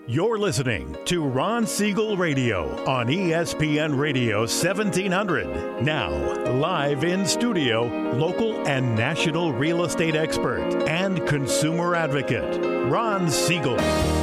You're listening to Ron Siegel Radio on ESPN Radio 1700. Now, live in studio, local and national real estate expert and consumer advocate, Ron Siegel.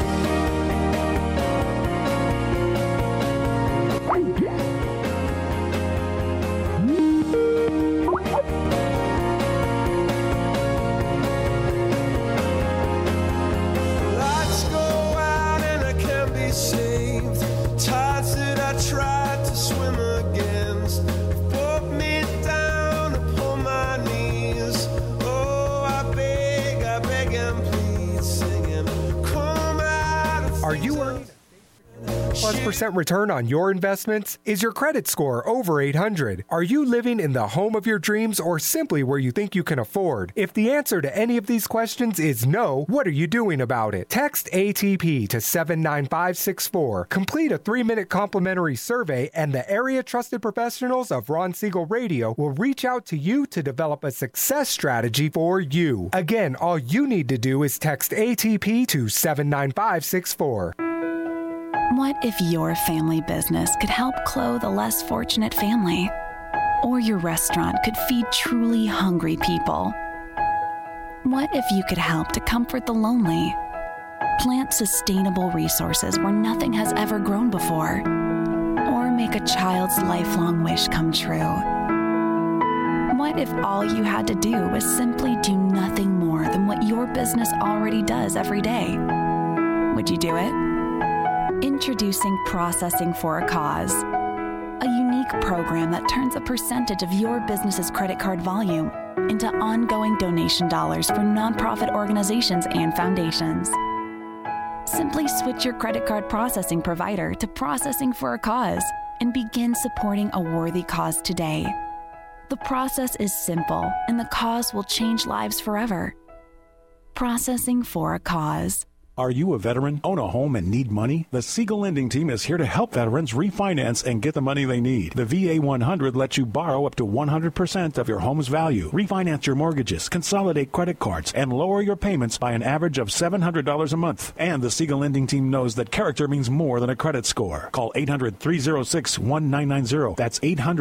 Percent return on your investments? Is your credit score over 800? Are you living in the home of your dreams or simply where you think you can afford? If the answer to any of these questions is no, what are you doing about it? Text ATP to 79564. Complete a 3-minute complimentary survey and the area trusted professionals of Ron Siegel Radio will reach out to you to develop a success strategy for you. Again, all you need to do is text ATP to 79564. What if your family business could help clothe a less fortunate family? Or your restaurant could feed truly hungry people? What if you could help to comfort the lonely? Plant sustainable resources where nothing has ever grown before? Or make a child's lifelong wish come true? What if all you had to do was simply do nothing more than what your business already does every day? Would you do it? Introducing Processing for a Cause, a unique program that turns a percentage of your business's credit card volume into ongoing donation dollars for nonprofit organizations and foundations. Simply switch your credit card processing provider to Processing for a Cause and begin supporting a worthy cause today. The process is simple, and the cause will change lives forever. Processing for a Cause. Are you a veteran, own a home, and need money? The Siegel Lending Team is here to help veterans refinance and get the money they need. The VA 100 lets you borrow up to 100% of your home's value, refinance your mortgages, consolidate credit cards, and lower your payments by an average of $700 a month. And the Siegel Lending Team knows that character means more than a credit score. Call 800-306-1990. That's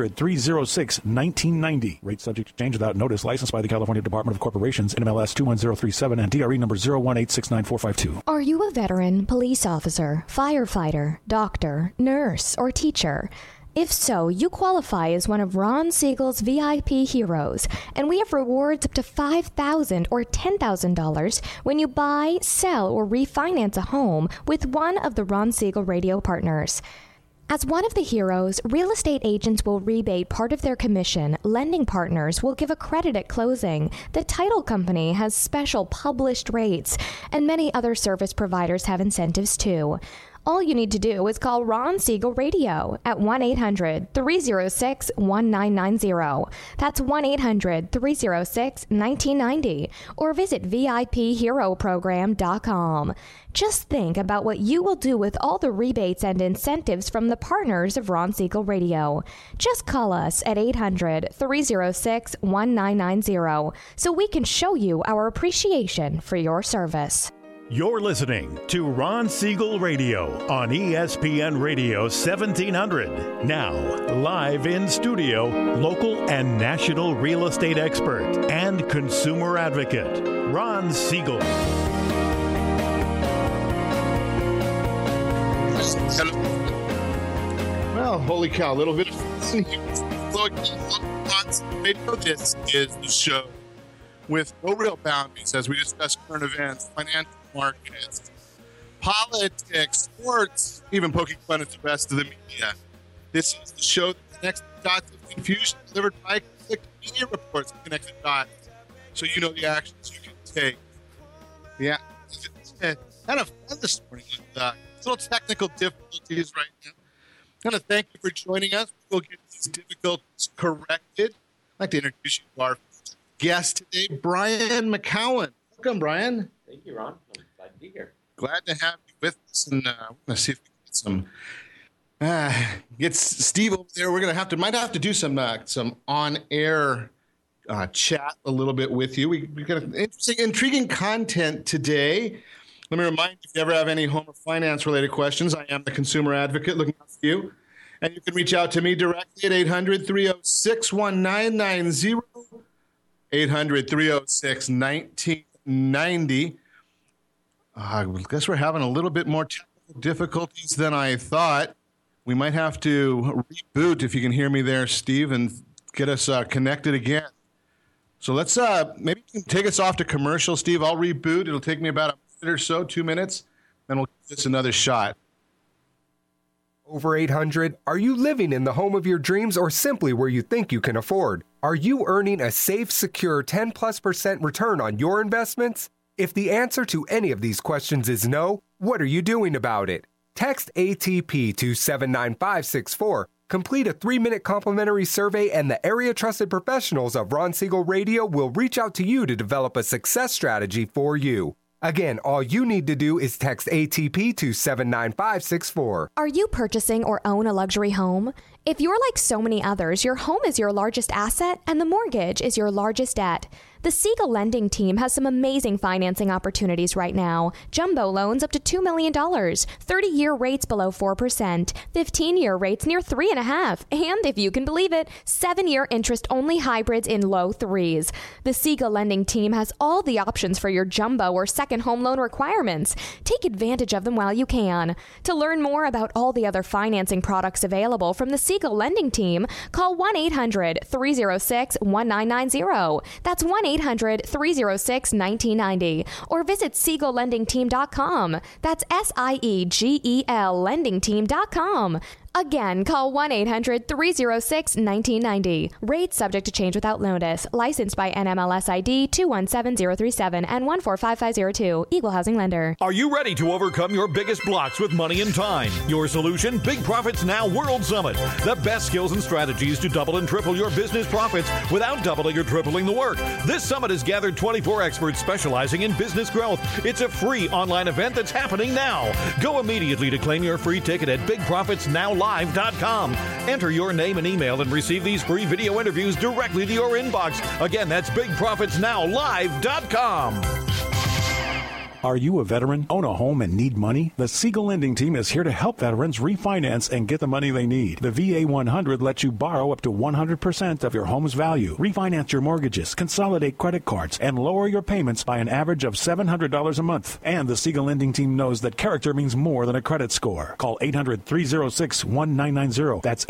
800-306-1990. Rate subject to change without notice. Licensed by the California Department of Corporations, NMLS 21037, and DRE number 018694452. Are you a veteran, police officer, firefighter, doctor, nurse, or teacher? If so, you qualify as one of Ron Siegel's VIP heroes, and we have rewards up to $5,000 or $10,000 when you buy, sell, or refinance a home with one of the Ron Siegel Radio partners. As one of the heroes, real estate agents will rebate part of their commission, lending partners will give a credit at closing, the title company has special published rates, and many other service providers have incentives too. All you need to do is call Ron Siegel Radio at 1-800-306-1990. That's 1-800-306-1990. Or visit VIPHeroProgram.com. Just think about what you will do with all the rebates and incentives from the partners of Ron Siegel Radio. Just call us at 800-306-1990 so we can show you our appreciation for your service. You're listening to Ron Siegel Radio on ESPN Radio 1700. Now, live in studio, local and national real estate expert and consumer advocate, Ron Siegel. Well, holy cow, a little bit of radio. This is the show with no real boundaries as we discuss current events, financial markets, politics, sports, even poking fun at the rest of the media. This is the show that connects the dots of confusion, delivered by Click Media Reports, Connected Dots, so you know the actions you can take. Yeah, it's kind of fun this morning with little technical difficulties right now. I want to thank you for joining us. We'll get these difficulties corrected. I'd like to introduce you to our guest today, Brian McCowan. Welcome, Brian. Thank you, Ron. I'm glad to be here. Glad to have you with us. And we're going to see if we can get Steve over there. We're going to might have to do some on-air chat a little bit with you. We got interesting, intriguing content today. Let me remind you, if you ever have any home or finance-related questions, I am the consumer advocate looking out for you. And you can reach out to me directly at 800-306-1990, 800-306-1990. I guess we're having a little bit more technical difficulties than I thought. We might have to reboot, if you can hear me there, Steve, and get us connected again. So let's maybe you can take us off to commercial, Steve. I'll reboot. It'll take me about a minute or so, 2 minutes, and we'll give this another shot. Over 800, are you living in the home of your dreams or simply where you think you can afford? Are you earning a safe, secure 10+% return on your investments? If the answer to any of these questions is no, what are you doing about it? Text ATP to 79564. Complete a 3-minute complimentary survey, and the area trusted professionals of Ron Siegel Radio will reach out to you to develop a success strategy for you. Again, all you need to do is text ATP to 79564. Are you purchasing or own a luxury home? If you're like so many others, your home is your largest asset and the mortgage is your largest debt. The Siegel Lending Team has some amazing financing opportunities right now. Jumbo loans up to $2 million, 30-year rates below 4%, 15-year rates near 3.5%, and if you can believe it, 7-year interest-only hybrids in low 3s. The Siegel Lending Team has all the options for your jumbo or second home loan requirements. Take advantage of them while you can. To learn more about all the other financing products available from the Siegel Lending Team, call 1-800-306-1990. That's 1-800-306-1990. Or visit SiegelLendingTeam.com. That's SIEGEL LendingTeam.com. Again, call 1-800-306-1990. Rates subject to change without notice. Licensed by NMLS ID 217037 and 145502. Equal housing lender. Are you ready to overcome your biggest blocks with money and time? Your solution? Big Profits Now World Summit. The best skills and strategies to double and triple your business profits without doubling or tripling the work. This summit has gathered 24 experts specializing in business growth. It's a free online event that's happening now. Go immediately to claim your free ticket at BigProfitsNowLive.com. Enter your name and email and receive these free video interviews directly to your inbox. Again, that's BigProfitsNowLive.com. Are you a veteran, own a home, and need money? The Siegel Lending Team is here to help veterans refinance and get the money they need. The VA 100 lets you borrow up to 100% of your home's value, refinance your mortgages, consolidate credit cards, and lower your payments by an average of $700 a month. And the Siegel Lending Team knows that character means more than a credit score. Call 800-306-1990. That's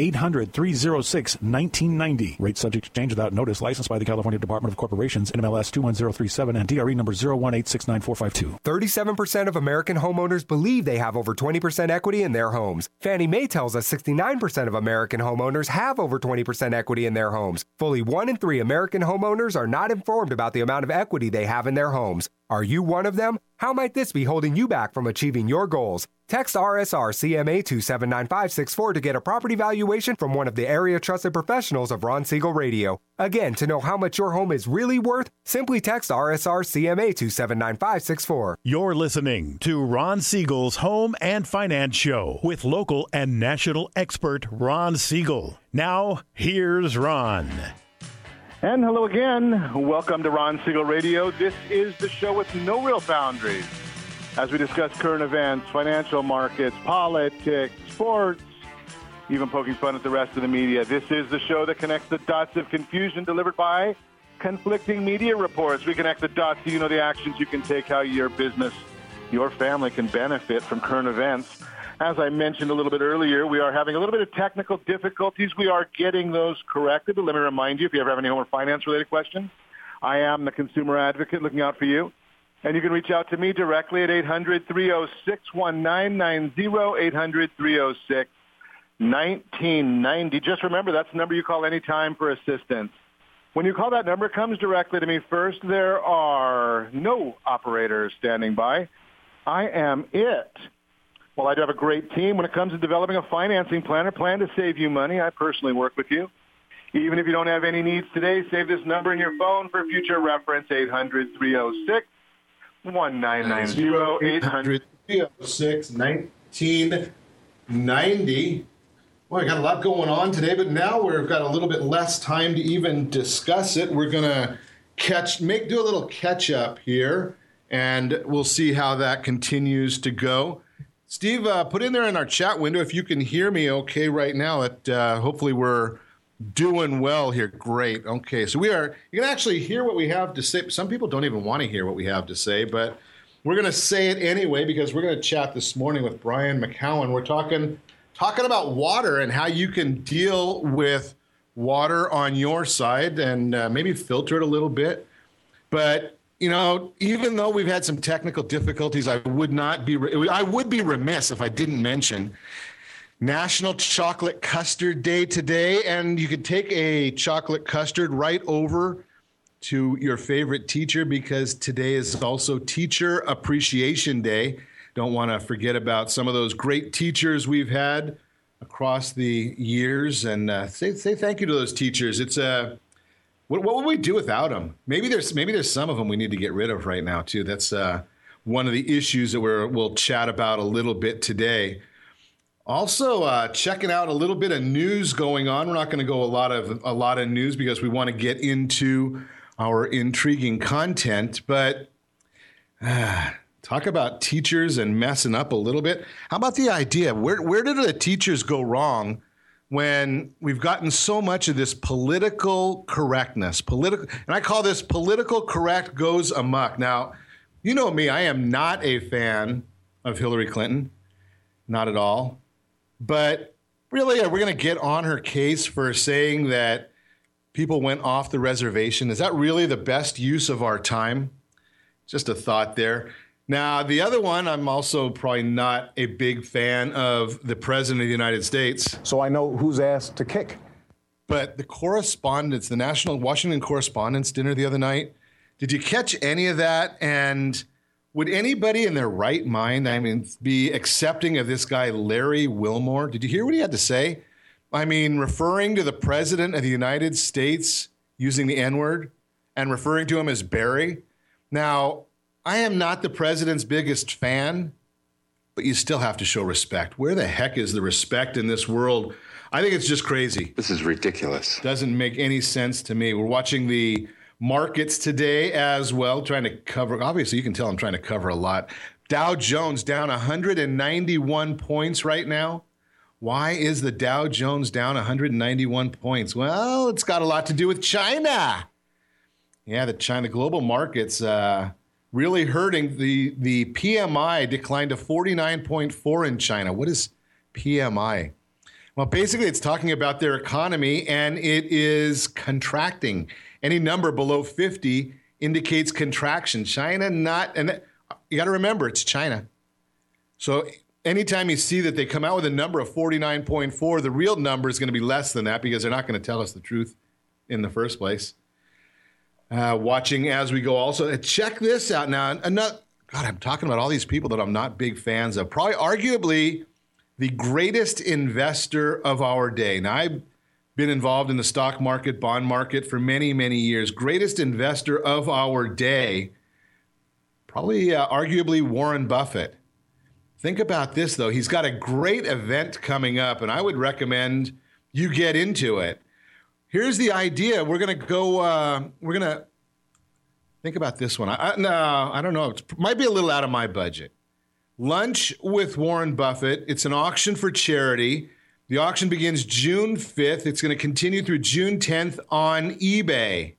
800-306-1990. Rate subject to change without notice. Licensed by the California Department of Corporations, NMLS 21037, and DRE number 018694452. 37% of American homeowners believe they have over 20% equity in their homes. Fannie Mae tells us 69% of American homeowners have over 20% equity in their homes. Fully 1 in 3 American homeowners are not informed about the amount of equity they have in their homes. Are you one of them? How might this be holding you back from achieving your goals? Text RSR CMA to 79564 to get a property valuation from one of the area trusted professionals of Ron Siegel Radio. Again, to know how much your home is really worth, simply text RSR CMA to 79564. You're listening to Ron Siegel's Home and Finance Show with local and national expert Ron Siegel. Now, here's Ron. And hello again. Welcome to Ron Siegel Radio. This is the show with no real boundaries. As we discuss current events, financial markets, politics, sports, even poking fun at the rest of the media. This is the show that connects the dots of confusion delivered by conflicting media reports. We connect the dots so you know the actions you can take, how your business, your family can benefit from current events. As I mentioned a little bit earlier, we are having a little bit of technical difficulties. We are getting those corrected. But let me remind you, if you ever have any home or finance-related questions, I am the consumer advocate looking out for you. And you can reach out to me directly at 800-306-1990, 800-306-1990. Just remember, that's the number you call anytime for assistance. When you call that number, it comes directly to me first. There are no operators standing by. I am it. Well, I do have a great team when it comes to developing a financing plan or plan to save you money. I personally work with you. Even if you don't have any needs today, save this number in your phone for future reference, 800-306-1990, 800-306-1990. Well, we got a lot going on today, but now we've got a little bit less time to even discuss it. We're going to do a little catch up here. and we'll see how that continues to go. Steve, put in there in our chat window if you can hear me okay right now. Hopefully we're doing well here. Great. Okay, so you can actually hear what we have to say. Some people don't even want to hear what we have to say, but we're going to say it anyway because we're going to chat this morning with Brian McCowan. We're talking about water and how you can deal with water on your side and maybe filter it a little bit. But even though we've had some technical difficulties, I would be remiss if I didn't mention National Chocolate Custard Day today, and you could take a chocolate custard right over to your favorite teacher because today is also Teacher Appreciation Day. Don't want to forget about some of those great teachers we've had across the years, and say thank you to those teachers. It's what would we do without them? Maybe there's some of them we need to get rid of right now too. That's one of the issues that we'll chat about a little bit today. Also, checking out a little bit of news going on. We're not going to go a lot of news because we want to get into our intriguing content. But talk about teachers and messing up a little bit. How about the idea? Where did the teachers go wrong when we've gotten so much of this political correctness? And I call this political correct goes amok. Now, you know me, I am not a fan of Hillary Clinton. Not at all. But really, are we going to get on her case for saying that people went off the reservation? Is that really the best use of our time? Just a thought there. Now, the other one, I'm also probably not a big fan of the President of the United States. So I know whose ass to kick. But the National Washington Correspondents' Dinner the other night, did you catch any of that? And would anybody in their right mind, be accepting of this guy, Larry Wilmore? Did you hear what he had to say? Referring to the President of the United States using the N-word and referring to him as Barry. Now, I am not the president's biggest fan, but you still have to show respect. Where the heck is the respect in this world? I think it's just crazy. This is ridiculous. Doesn't make any sense to me. We're watching the markets today as well, trying to cover. Obviously, you can tell I'm trying to cover a lot. Dow Jones down 191 points right now. Why is the Dow Jones down 191 points? Well, it's got a lot to do with China. Yeah, the global markets really hurting. The PMI declined to 49.4 in China. What is PMI? Well, basically, it's talking about their economy, and it is contracting. Any number below 50 indicates contraction. China not, and you got to remember, it's China. So anytime you see that they come out with a number of 49.4, the real number is going to be less than that because they're not going to tell us the truth in the first place. Watching as we go also. Check this out now. I'm talking about all these people that I'm not big fans of. Probably arguably the greatest investor of our day. Now, I've been involved in the stock market, bond market for many, many years. Greatest investor of our day, probably arguably Warren Buffett. Think about this, though. He's got a great event coming up, and I would recommend you get into it. Here's the idea. We're going to think about this one. I don't know. It might be a little out of my budget. Lunch with Warren Buffett. It's an auction for charity. The auction begins June 5th. It's going to continue through June 10th on eBay.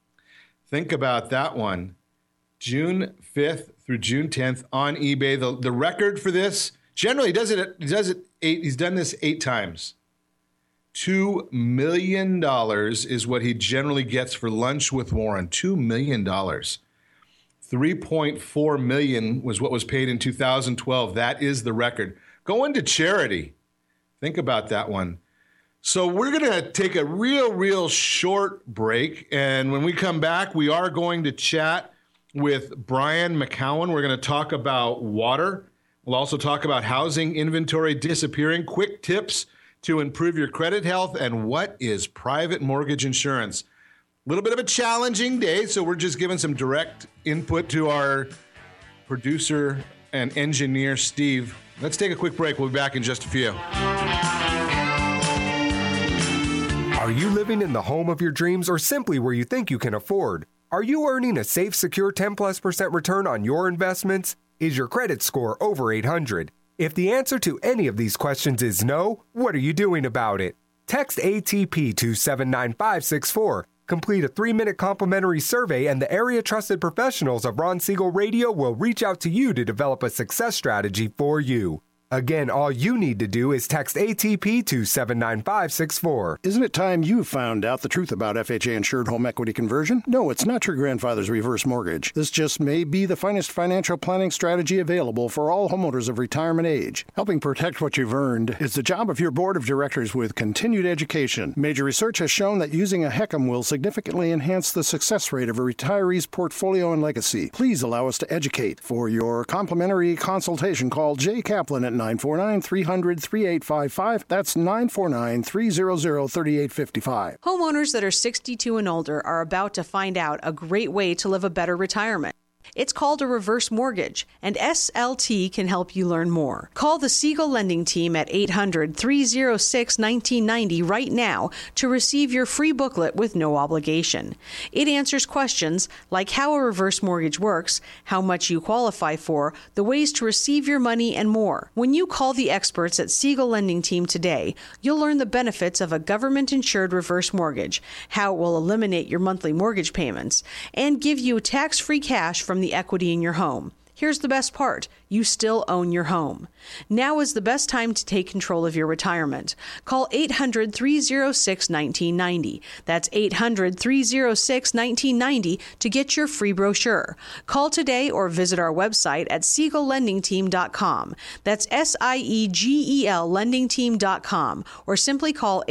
Think about that one. June 5th through June 10th on eBay. The record for this, generally he's done this 8 times. $2 million is what he generally gets for Lunch with Warren. $2 million. $3.4 million was what was paid in 2012. That is the record. Going to charity. Think about that one. So we're going to take a real short break. And when we come back, we are going to chat with Brian McCowan. We're going to talk about water. We'll also talk about housing inventory disappearing, quick tips to improve your credit health, and what is private mortgage insurance. A little bit of a challenging day, so we're just giving some direct input to our producer and engineer, Steve. Let's take a quick break. We'll be back in just a few. Are you living in the home of your dreams or simply where you think you can afford? Are you earning a safe, secure 10+% return on your investments? Is your credit score over 800? If the answer to any of these questions is no, what are you doing about it? Text ATP to 79564. Complete a 3-minute complimentary survey, and the area trusted professionals of Ron Siegel Radio will reach out to you to develop a success strategy for you. Again, all you need to do is text ATP to 79564. Isn't it time you found out the truth about FHA insured home equity conversion? No, it's not your grandfather's reverse mortgage. This just may be the finest financial planning strategy available for all homeowners of retirement age. Helping protect what you've earned is the job of your board of directors with continued education. Major research has shown that using a HECM will significantly enhance the success rate of a retiree's portfolio and legacy. Please allow us to educate. For your complimentary consultation, call Jay Kaplan at 949-300-3855. That's 949-300-3855. Homeowners that are 62 and older are about to find out a great way to live a better retirement. It's called a reverse mortgage, and SLT can help you learn more. Call the Siegel Lending Team at 800-306-1990 right now to receive your free booklet with no obligation. It answers questions like how a reverse mortgage works, how much you qualify for, the ways to receive your money, and more. When you call the experts at Siegel Lending Team today, you'll learn the benefits of a government-insured reverse mortgage, how it will eliminate your monthly mortgage payments, and give you tax-free cash from the equity in your home. Here's the best part. You still own your home. Now is the best time to take control of your retirement. Call 800-306-1990. That's 800-306-1990 to get your free brochure. Call today or visit our website at SiegelLendingTeam.com. That's SIEGEL LendingTeam.com, or simply call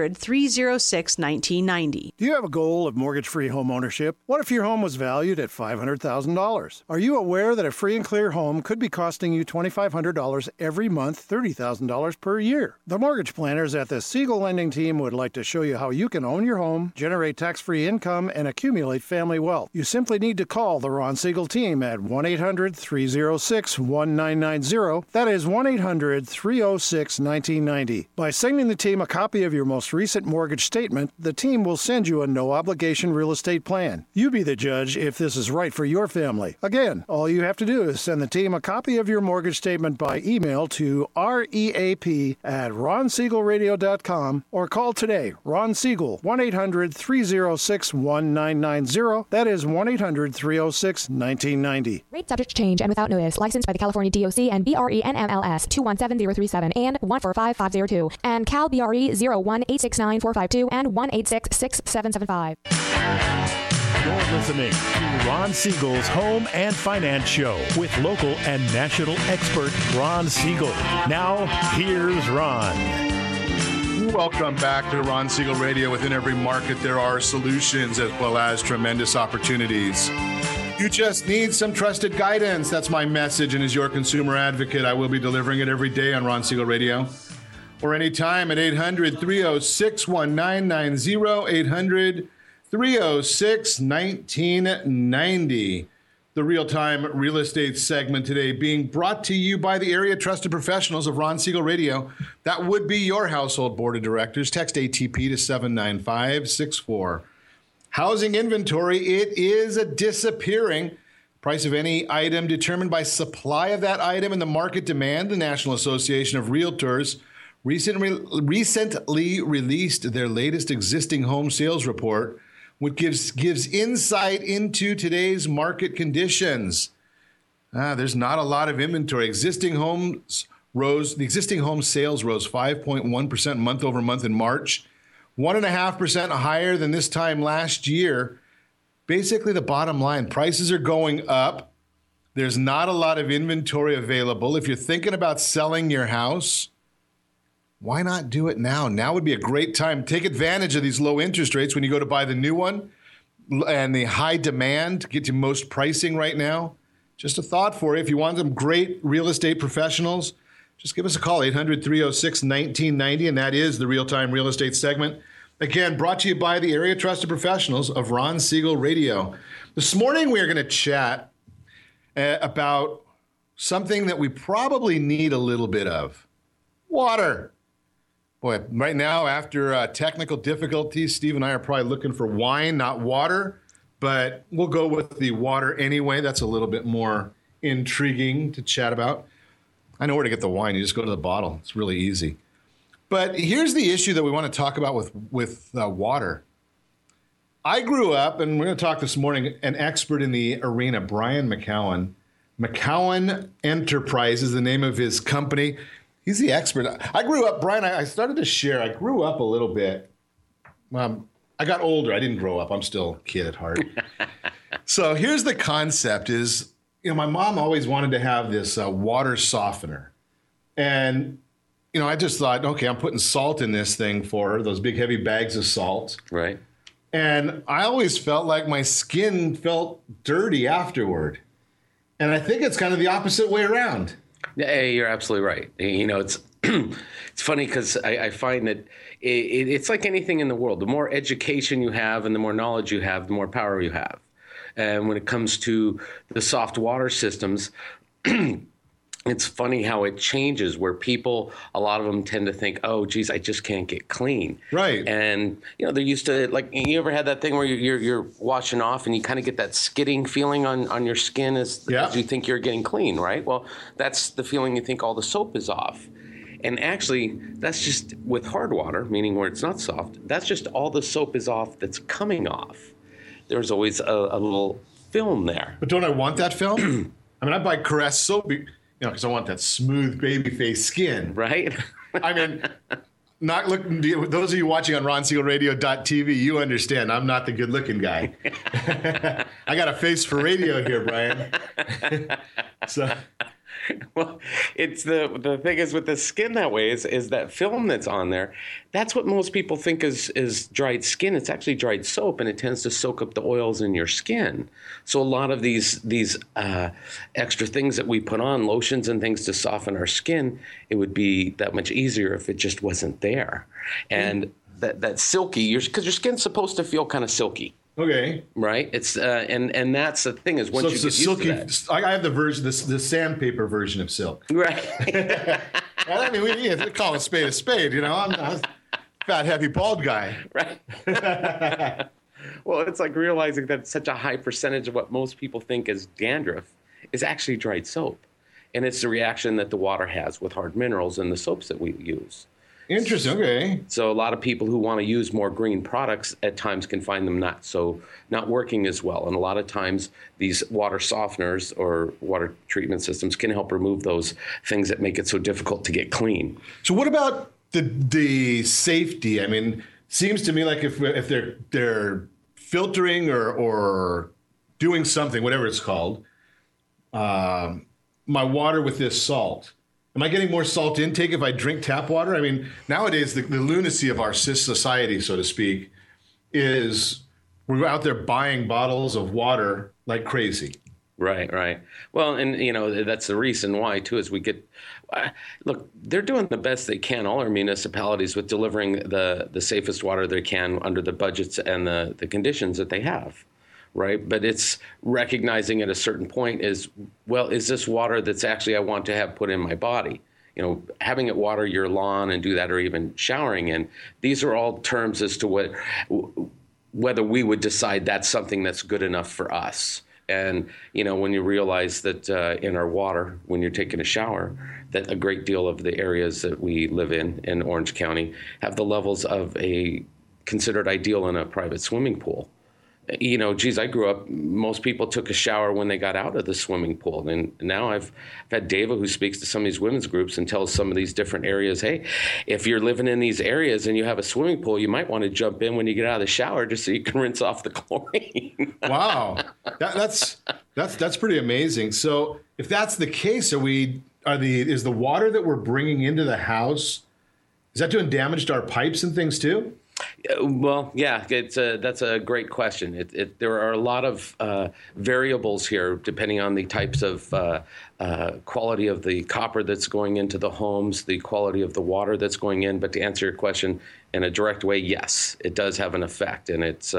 800-306-1990. Do you have a goal of mortgage-free home ownership? What if your home was valued at $500,000? Are you aware that a free and clear home could be costing you $2,500 every month, $30,000 per year? The mortgage planners at the Siegel Lending Team would like to show you how you can own your home, generate tax-free income, and accumulate family wealth. You simply need to call the Ron Siegel Team at 1-800-306-1990. That is 1-800-306-1990. By sending the team a copy of your most recent mortgage statement, the team will send you a no-obligation real estate plan. You be the judge if this is right for your family. Again, all you have to do is send the team a copy of your mortgage statement by email to reap@ronsiegelradio.com or call today. Ron Siegel, 1-800-306-1990. That is 1-800-306-1990. Rate subject to change and without notice. Licensed by the California DOC and BRE NMLS 217037 and 145502 and Cal BRE 01869452 and 1866775. You're listening to Ron Siegel's Home and Finance Show with local and national expert Ron Siegel. Now, here's Ron. Welcome back to Ron Siegel Radio. Within every market, there are solutions as well as tremendous opportunities. You just need some trusted guidance. That's my message, and as your consumer advocate, I will be delivering it every day on Ron Siegel Radio or anytime at 800-306-1990, 800-306-1990. The real-time real estate segment today being brought to you by the area trusted professionals of Ron Siegel Radio. That would be your household board of directors. Text ATP to 79564. Housing inventory, it is a disappearing. Price of any item determined by supply of that item and the market demand. The National Association of Realtors recently released their latest existing home sales report, which gives insight into today's market conditions. There's not a lot of inventory. The existing home sales rose 5.1% month over month in March, 1.5% higher than this time last year. Basically, the bottom line, prices are going up. There's not a lot of inventory available. If you're thinking about selling your house, why not do it now? Now would be a great time. Take advantage of these low interest rates when you go to buy the new one and the high demand to get you most pricing right now. Just a thought for you. If you want some great real estate professionals, just give us a call, 800-306-1990, and that is the real-time real estate segment. Again, brought to you by the area trusted professionals of Ron Siegel Radio. This morning, we are going to chat about something that we probably need a little bit of. Water. Boy, right now, after technical difficulties, Steve and I are probably looking for wine, not water. but we'll go with the water anyway. That's a little bit more intriguing to chat about. I know where to get the wine. You just go to the bottle. It's really easy. But here's the issue that we want to talk about with water. I grew up, and we're going to talk this morning, an expert in the arena, Brian McCowan. McCowan Enterprise is the name of his company. He's the expert. I grew up, Brian, I started to share. I grew up a little bit. I got older. I didn't grow up. I'm still a kid at heart. So here's the concept is, my mom always wanted to have this water softener. And, I just thought, okay, I'm putting salt in this thing for her, those big heavy bags of salt. Right. And I always felt like my skin felt dirty afterward. And I think it's kind of the opposite way around. Yeah, you're absolutely right. It's it's funny because I find that it's like anything in the world. The more education you have and the more knowledge you have, the more power you have. And when it comes to the soft water systems, it's funny how it changes where people, a lot of them tend to think, oh, geez, I just can't get clean. Right. And, they're used to, like, you ever had that thing where you're washing off and you kind of get that skidding feeling on your skin as you think you're getting clean, right? Well, that's the feeling you think all the soap is off. And actually, that's just with hard water, meaning where it's not soft, that's just all the soap is off that's coming off. There's always a little film there. But don't I want that film? I mean, I buy Caress soap, because I want that smooth baby face skin. Right? I mean, not looking. Those of you watching on RonSiegelRadio.tv, you understand. I'm not the good-looking guy. I got a face for radio here, Brian. So. Well, it's the thing is with the skin that way is that film that's on there. That's what most people think is dried skin. It's actually dried soap, and it tends to soak up the oils in your skin. So a lot of these extra things that we put on, lotions and things to soften our skin, it would be that much easier if it just wasn't there. And that silky, because your skin's supposed to feel kind of silky. Okay. Right. It's and that's the thing is once you get used to that. I have the version, the sandpaper version of silk. Right. I mean, we call a spade, I'm a fat, heavy, bald guy. Right. Well, it's like realizing that such a high percentage of what most people think is dandruff is actually dried soap, and it's the reaction that the water has with hard minerals in the soaps that we use. Interesting. Okay. So a lot of people who want to use more green products at times can find them not working as well. And a lot of times these water softeners or water treatment systems can help remove those things that make it so difficult to get clean. So what about the safety? I mean, seems to me like if they're filtering or doing something, whatever it's called, my water with this salt. Am I getting more salt intake if I drink tap water? I mean, nowadays, the lunacy of our society, so to speak, is we're out there buying bottles of water like crazy. Right. Well, and, that's the reason why, too, is we get look, they're doing the best they can, all our municipalities, with delivering the safest water they can under the budgets and the conditions that they have. Right. But it's recognizing at a certain point is this water that's actually I want to have put in my body? Having it water your lawn and do that, or even showering in. These are all terms as to whether we would decide that's something that's good enough for us. And, when you realize that in our water, when you're taking a shower, that a great deal of the areas that we live in Orange County have the levels of a considered ideal in a private swimming pool. I grew up, most people took a shower when they got out of the swimming pool. And now I've had Dava, who speaks to some of these women's groups and tells some of these different areas, hey, if you're living in these areas and you have a swimming pool, you might want to jump in when you get out of the shower just so you can rinse off the chlorine. Wow. That's pretty amazing. So if that's the case, is the water that we're bringing into the house, is that doing damage to our pipes and things too? Well, yeah, that's a great question. There are a lot of variables here, depending on the types of quality of the copper that's going into the homes, the quality of the water that's going in. But to answer your question in a direct way, yes, it does have an effect, and it's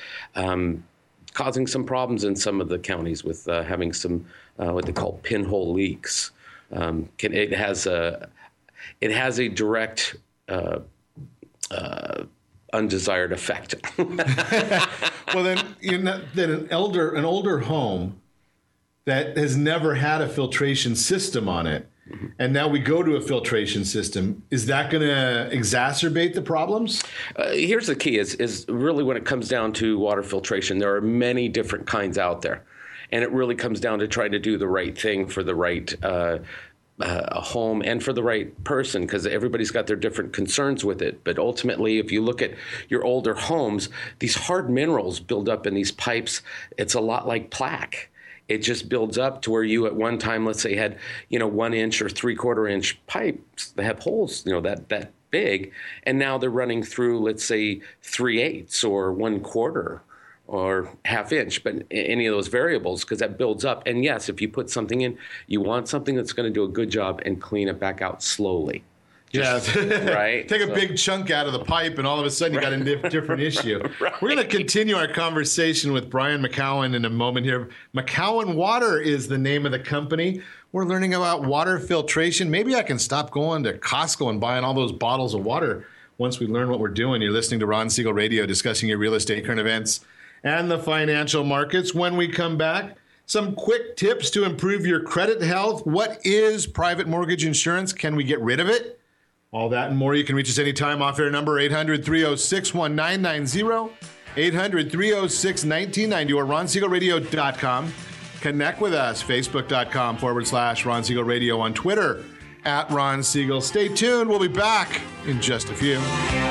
causing some problems in some of the counties with having some what they call pinhole leaks. It has a direct undesired effect. Well, then an older home that has never had a filtration system on it, and now we go to a filtration system, is that going to exacerbate the problems? Here's the key is really when it comes down to water filtration, there are many different kinds out there. And it really comes down to trying to do the right thing for the right home and for the right person, because everybody's got their different concerns with it. But ultimately, if you look at your older homes, these hard minerals build up in these pipes. It's a lot like plaque. It just builds up to where you at one time, let's say, had 1 inch or 3/4 inch pipes that have holes, that big, and now they're running through, let's say, 3/8 or 1/4 or 1/2 inch, but any of those variables, because that builds up. And yes, if you put something in, you want something that's going to do a good job and clean it back out slowly. Right. Take a big chunk out of the pipe, and all of a sudden you got a different issue. Right. We're going to continue our conversation with Brian McCowan in a moment here. McCowan Water is the name of the company. We're learning about water filtration. Maybe I can stop going to Costco and buying all those bottles of water once we learn what we're doing. You're listening to Ron Siegel Radio, discussing your real estate, current events, and the financial markets. When we come back, some quick tips to improve your credit health. What is private mortgage insurance? Can we get rid of it? All that and more. You can reach us anytime. Off-air number 800-306-1990, 800-306-1990, or RonSiegelRadio.com. Connect with us, Facebook.com/Ron Siegel Radio, on Twitter @Ron Siegel. Stay tuned. We'll be back in just a few.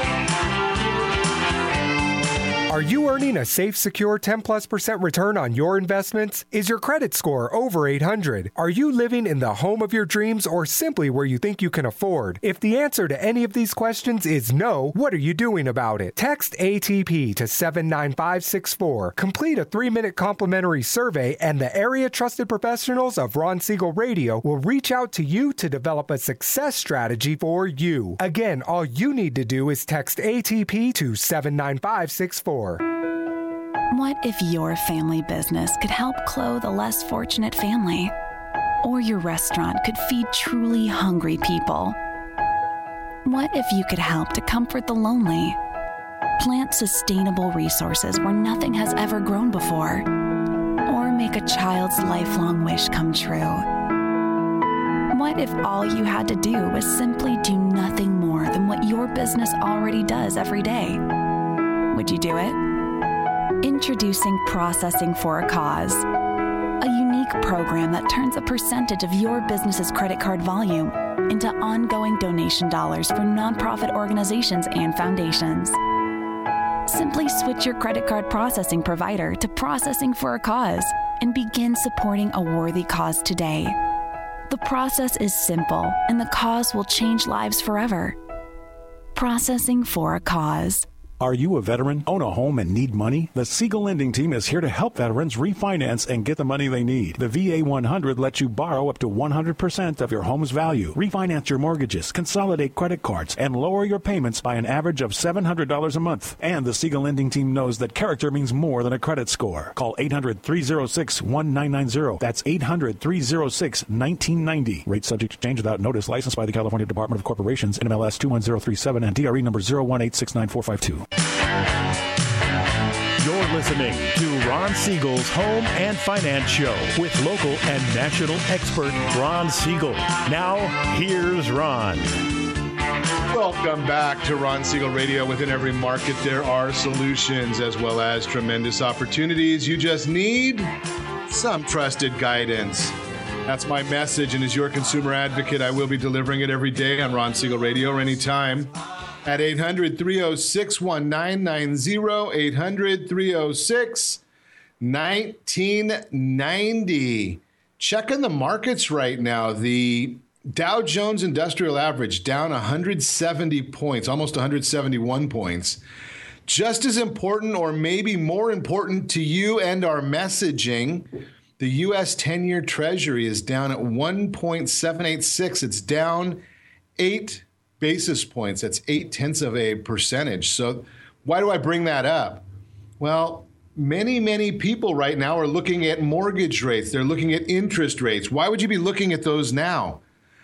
Are you earning a safe, secure 10+% return on your investments? Is your credit score over 800? Are you living in the home of your dreams or simply where you think you can afford? If the answer to any of these questions is no, what are you doing about it? Text ATP to 79564. Complete a 3-minute complimentary survey, and the area trusted professionals of Ron Siegel Radio will reach out to you to develop a success strategy for you. Again, all you need to do is text ATP to 79564. What if your family business could help clothe a less fortunate family? Or your restaurant could feed truly hungry people? What if you could help to comfort the lonely? Plant sustainable resources where nothing has ever grown before? Or make a child's lifelong wish come true? What if all you had to do was simply do nothing more than what your business already does every day? Would you do it? Introducing Processing for a Cause, a unique program that turns a percentage of your business's credit card volume into ongoing donation dollars for nonprofit organizations and foundations. Simply switch your credit card processing provider to Processing for a Cause and begin supporting a worthy cause today. The process is simple, and the cause will change lives forever. Processing for a Cause. Are you a veteran, own a home, and need money? The Siegel Lending Team is here to help veterans refinance and get the money they need. The VA 100 lets you borrow up to 100% of your home's value, refinance your mortgages, consolidate credit cards, and lower your payments by an average of $700 a month. And the Siegel Lending Team knows that character means more than a credit score. Call 800-306-1990. That's 800-306-1990. Rate subject to change without notice. Licensed by the California Department of Corporations, NMLS 21037, and DRE number 018694452. You're listening to Ron Siegel's Home and Finance Show with local and national expert Ron Siegel. Now, here's Ron. Welcome back to Ron Siegel Radio. Within every market, there are solutions as well as tremendous opportunities. You just need some trusted guidance. That's my message, and as your consumer advocate, I will be delivering it every day on Ron Siegel Radio or anytime at 800-306-1990, 800-306-1990. Checking the markets right now. The Dow Jones Industrial Average down 170 points, almost 171 points. Just as important, or maybe more important to you and our messaging, the U.S. 10-year Treasury is down at 1.786. It's down 8 basis points. That's 0.8%. So why do I bring that up? Well, many people right now are looking at mortgage rates. They're looking at interest rates. Why would you be looking at those now?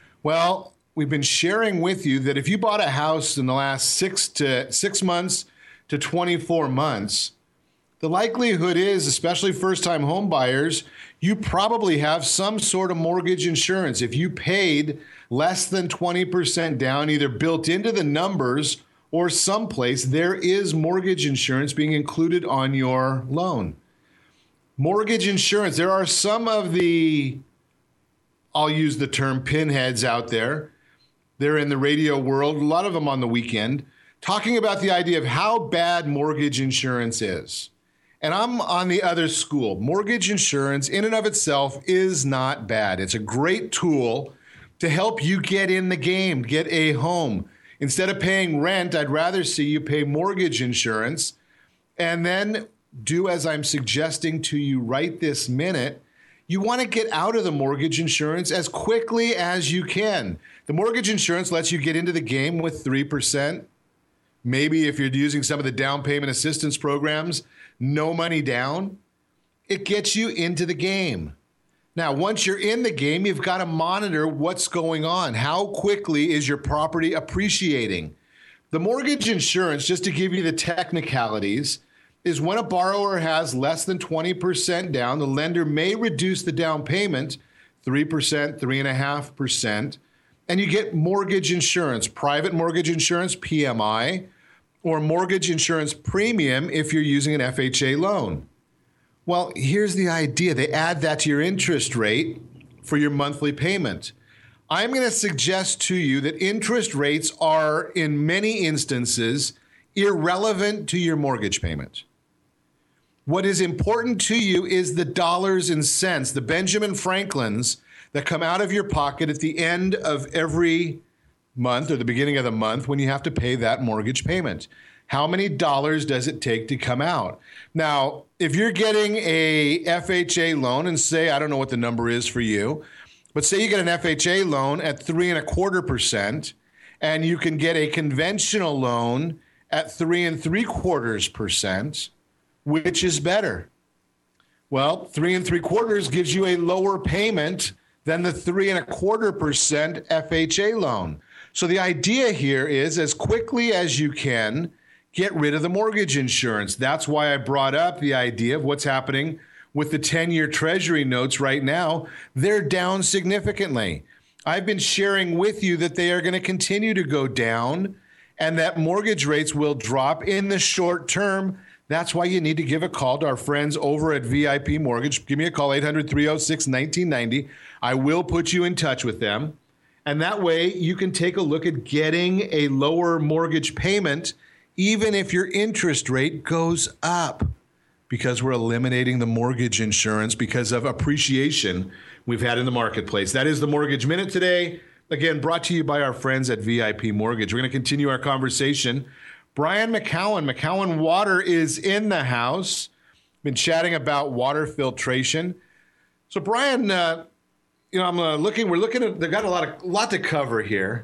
Well, we've been sharing with you that if you bought a house in the last 6 months to 24 months, the likelihood is, especially first-time home buyers, you probably have some sort of mortgage insurance. If you paid less than 20% down, either built into the numbers or someplace, there is mortgage insurance being included on your loan. Mortgage insurance, there are some of the, I'll use the term pinheads out there. They're in the radio world, a lot of them on the weekend, talking about the idea of how bad mortgage insurance is. And I'm on the other school. Mortgage insurance in and of itself is not bad. It's a great tool to help you get in the game, get a home. Instead of paying rent, I'd rather see you pay mortgage insurance and then do as I'm suggesting to you right this minute. You want to get out of the mortgage insurance as quickly as you can. The mortgage insurance lets you get into the game with 3%. Maybe if you're using some of the down payment assistance programs, no money down. It gets you into the game. Now, once you're in the game, you've got to monitor what's going on. How quickly is your property appreciating? The mortgage insurance, just to give you the technicalities, is when a borrower has less than 20% down, the lender may reduce the down payment 3%, 3.5%, and you get mortgage insurance, private mortgage insurance, PMI, or mortgage insurance premium if you're using an FHA loan. Well, here's the idea. They add that to your interest rate for your monthly payment. I'm going to suggest to you that interest rates are, in many instances, irrelevant to your mortgage payment. What is important to you is the dollars and cents, the Benjamin Franklins that come out of your pocket at the end of every month or the beginning of the month when you have to pay that mortgage payment. How many dollars does it take to come out? Now, if you're getting a FHA loan and say, I don't know what the number is for you, but say you get an FHA loan at 3.25% and you can get a conventional loan at 3.75%, which is better? Well, 3.75% gives you a lower payment than the 3.25% FHA loan. So the idea here is, as quickly as you can, get rid of the mortgage insurance. That's why I brought up the idea of what's happening with the 10-year Treasury notes right now. They're down significantly. I've been sharing with you that they are going to continue to go down and that mortgage rates will drop in the short term. That's why you need to give a call to our friends over at VIP Mortgage. Give me a call, 800-306-1990. I will put you in touch with them. And that way you can take a look at getting a lower mortgage payment, even if your interest rate goes up, because we're eliminating the mortgage insurance because of appreciation we've had in the marketplace. That is the Mortgage Minute today. Again, brought to you by our friends at VIP Mortgage. We're going to continue our conversation. Brian McCowan, McCowan Water is in the house. Been chatting about water filtration. So Brian, we're looking at, they've got a lot to cover here.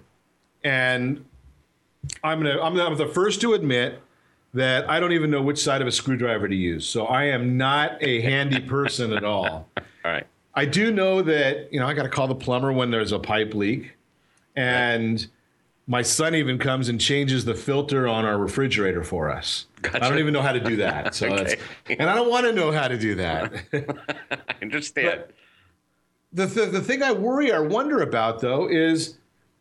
And I'm the first to admit that I don't even know which side of a screwdriver to use. So I am not a handy person at all. All right. I do know that, I got to call the plumber when there's a pipe leak. And my son even comes and changes the filter on our refrigerator for us. Gotcha. I don't even know how to do that. So okay. And I don't want to know how to do that. I understand. But the thing I wonder about, though, is,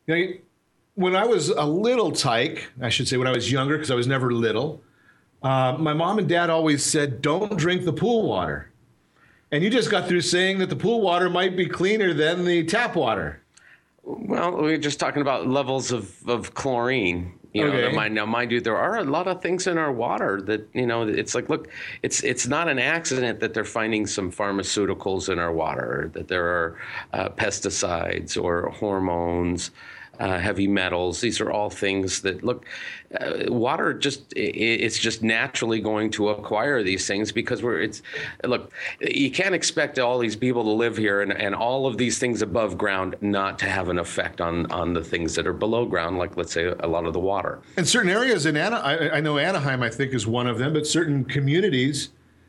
when I was a little tyke, I should say when I was younger, because I was never little, my mom and dad always said, don't drink the pool water. And you just got through saying that the pool water might be cleaner than the tap water. Well, we're just talking about levels of chlorine. Now, mind you, there are a lot of things in our water that, it's like, look, it's not an accident that they're finding some pharmaceuticals in our water, that there are pesticides or hormones, heavy metals. These are all things that, look, water it's just naturally going to acquire these things because you can't expect all these people to live here and all of these things above ground not to have an effect on the things that are below ground, like, let's say, a lot of the water. In certain areas in I know Anaheim, I think, is one of them, but certain communities,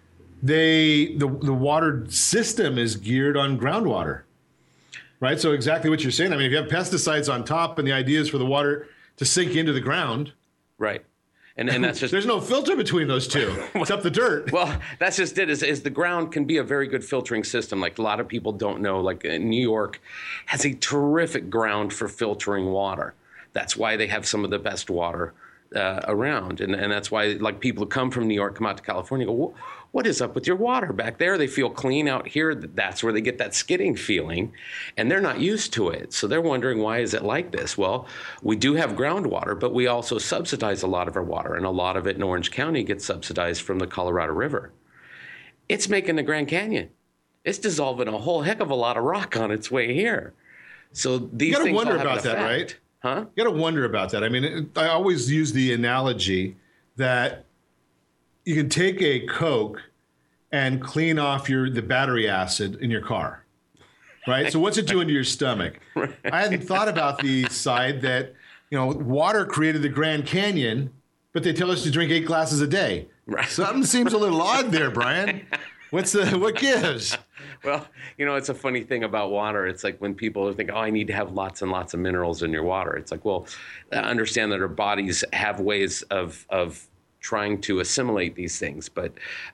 the water system is geared on groundwater. Right, so exactly what you're saying. I mean, if you have pesticides on top and the idea is for the water to sink into the ground. Right. And that's just there's no filter between those two except the dirt. Well, that's just it. Is the ground can be a very good filtering system. Like a lot of people don't know. Like New York has a terrific ground for filtering water. That's why they have some of the best water around, and that's why like people who come from New York come out to California and go, what is up with your water back there? They feel clean out here. That's where they get that skidding feeling, and they're not used to it. So they're wondering, why is it like this? Well, we do have groundwater, but we also subsidize a lot of our water, and a lot of it in Orange County gets subsidized from the Colorado River. It's making the Grand Canyon. It's dissolving a whole heck of a lot of rock on its way here. So these things all have an effect. You got to wonder about that, right? Huh? You got to wonder about that. I mean, I always use the analogy that you can take a Coke and clean off the battery acid in your car, right? So what's it doing to your stomach? Right. I hadn't thought about the side that, water created the Grand Canyon, but they tell us to drink 8 glasses a day. Right. Something seems a little odd there, Brian. What gives? Well, it's a funny thing about water. It's like when people think, I need to have lots and lots of minerals in your water. It's like, well, understand that our bodies have ways of trying to assimilate these things. But,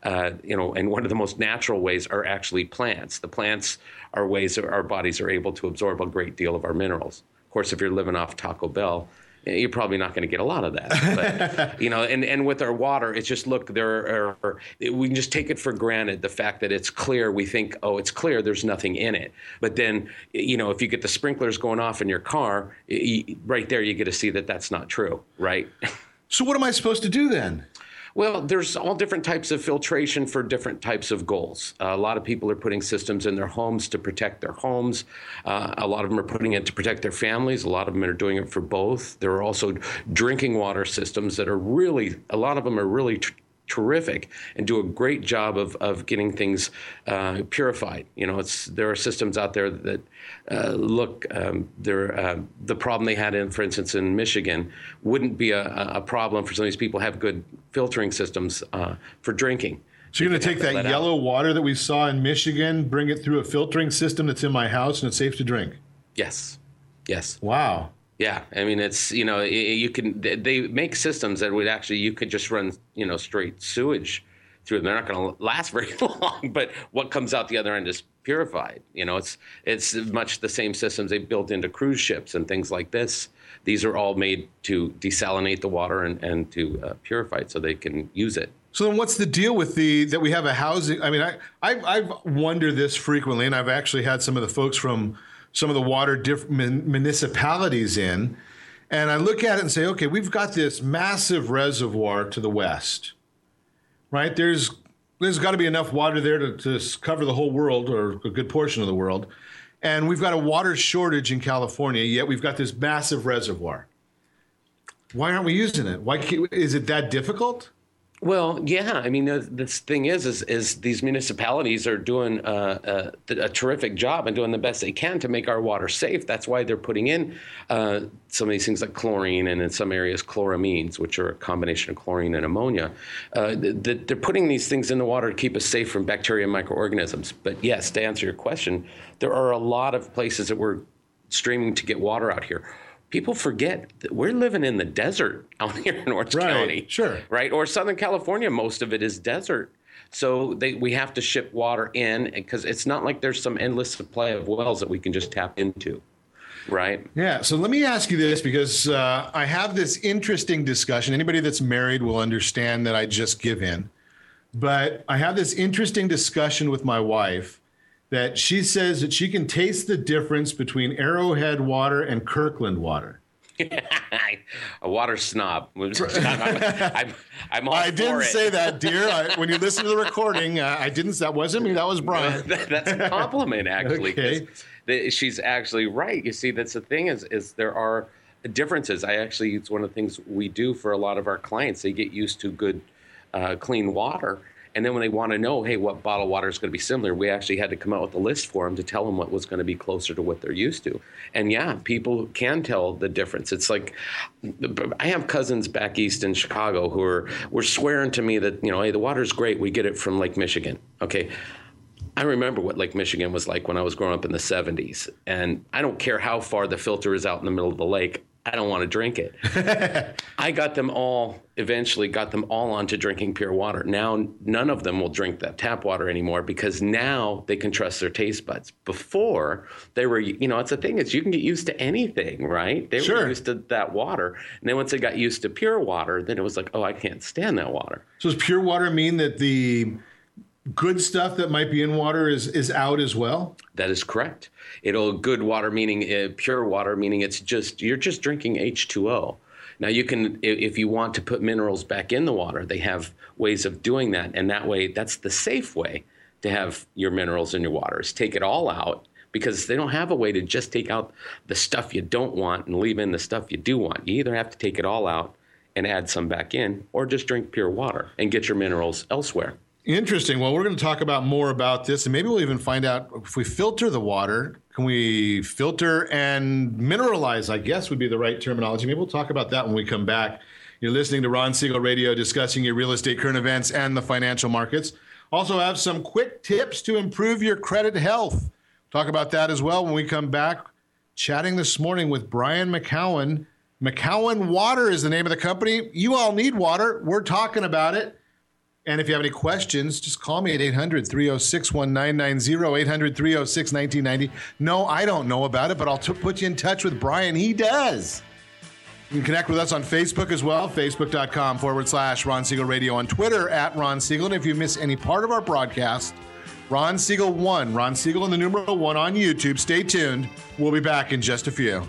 and one of the most natural ways are actually plants. The plants are ways that our bodies are able to absorb a great deal of our minerals. Of course, if you're living off Taco Bell, you're probably not going to get a lot of that. But, and with our water, it's just, look, we can just take it for granted, the fact that it's clear. We think, it's clear, there's nothing in it. But then, if you get the sprinklers going off in your car, right there, you get to see that that's not true, right? So what am I supposed to do then? Well, there's all different types of filtration for different types of goals. A lot of people are putting systems in their homes to protect their homes. A lot of them are putting it to protect their families. A lot of them are doing it for both. There are also drinking water systems that are a lot of them are really terrific and do a great job of getting things purified. There are systems out there that the problem they had for instance, in Michigan wouldn't be a problem for some of these people who have good filtering systems for drinking. So you're going to take that yellow water that we saw in Michigan, bring it through a filtering system that's in my house, and it's safe to drink? Yes. Wow. Yeah, I mean, it's, you can, they make systems that would actually, you could just run, straight sewage through them. They're not going to last very long, but what comes out the other end is purified. It's much the same systems they built into cruise ships and things like this. These are all made to desalinate the water and to purify it so they can use it. So then what's the deal with that we have a housing? I mean, I've wondered this frequently, and I've actually had some of the folks from some of the water municipalities in, and I look at it and say, okay, we've got this massive reservoir to the west, right? There's got to be enough water there to cover the whole world, or a good portion of the world. And we've got a water shortage in California, yet we've got this massive reservoir. Why aren't we using it? Is it that difficult? Well, yeah. I mean, the thing is these municipalities are doing a terrific job and doing the best they can to make our water safe. That's why they're putting in some of these things like chlorine, and in some areas chloramines, which are a combination of chlorine and ammonia. They're putting these things in the water to keep us safe from bacteria and microorganisms. But yes, to answer your question, there are a lot of places that we're streaming to get water out here. People forget that we're living in the desert out here in Orange County. Sure. Right? Or Southern California, most of it is desert. So we have to ship water in, because it's not like there's some endless supply of wells that we can just tap into. Right? Yeah. So let me ask you this, because I have this interesting discussion. Anybody that's married will understand that I just give in. But I have this interesting discussion with my wife that she says that she can taste the difference between Arrowhead water and Kirkland water. A water snob. I'm all I didn't say that, dear. When you listen to the recording, that wasn't me. That was Brian. That's a compliment, actually. Okay. She's actually right. You see, that's the thing is there are differences. It's one of the things we do for a lot of our clients. They get used to good, clean water. And then when they want to know, hey, what bottled water is going to be similar, we actually had to come out with a list for them to tell them what was going to be closer to what they're used to. And yeah, people can tell the difference. It's like, I have cousins back east in Chicago who were swearing to me that, hey, the water's great. We get it from Lake Michigan. Okay. I remember what Lake Michigan was like when I was growing up in the 70s. And I don't care how far the filter is out in the middle of the lake. I don't want to drink it. I eventually got them all onto drinking pure water. Now, none of them will drink that tap water anymore because now they can trust their taste buds. Before, they were, it's the thing is you can get used to anything, right? They were used to that water. And then once they got used to pure water, then it was like, oh, I can't stand that water. So does pure water mean that the good stuff that might be in water is out as well? That is correct. Good water meaning pure water, meaning you're just drinking H2O. Now you can, if you want to put minerals back in the water, they have ways of doing that. And that way, that's the safe way to have your minerals in your water is take it all out because they don't have a way to just take out the stuff you don't want and leave in the stuff you do want. You either have to take it all out and add some back in or just drink pure water and get your minerals elsewhere. Interesting. Well, we're going to talk about more about this, and maybe we'll even find out if we filter the water, can we filter and mineralize, I guess would be the right terminology. Maybe we'll talk about that when we come back. You're listening to Ron Siegel Radio, discussing your real estate current events and the financial markets. Also have some quick tips to improve your credit health. Talk about that as well when we come back. Chatting this morning with Brian McCowan. McCowan Water is the name of the company. You all need water. We're talking about it. And if you have any questions, just call me at 800-306-1990, 800-306-1990. No, I don't know about it, but I'll put you in touch with Brian. He does. You can connect with us on Facebook as well, facebook.com/Ron Siegel Radio, on Twitter @Ron Siegel. And if you miss any part of our broadcast, Ron Siegel 1, Ron Siegel and the numeral 1 on YouTube. Stay tuned. We'll be back in just a few.